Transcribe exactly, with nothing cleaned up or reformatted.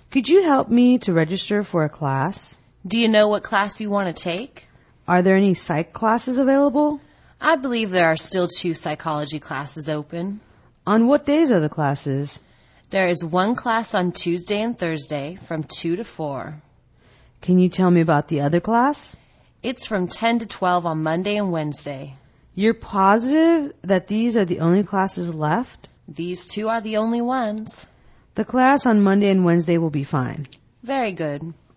Could you help me to register for a class? Do you know what class you want to take? Are there any psych classes available? I believe there are still two psychology classes open. On what days are the classes? There is one class on Tuesday and Thursday from two to four. Can you tell me about the other class? It's from ten to twelve on Monday and Wednesday. You're positive that these are the only classes left? These two are the only ones. The class on Monday and Wednesday will be fine. Very good.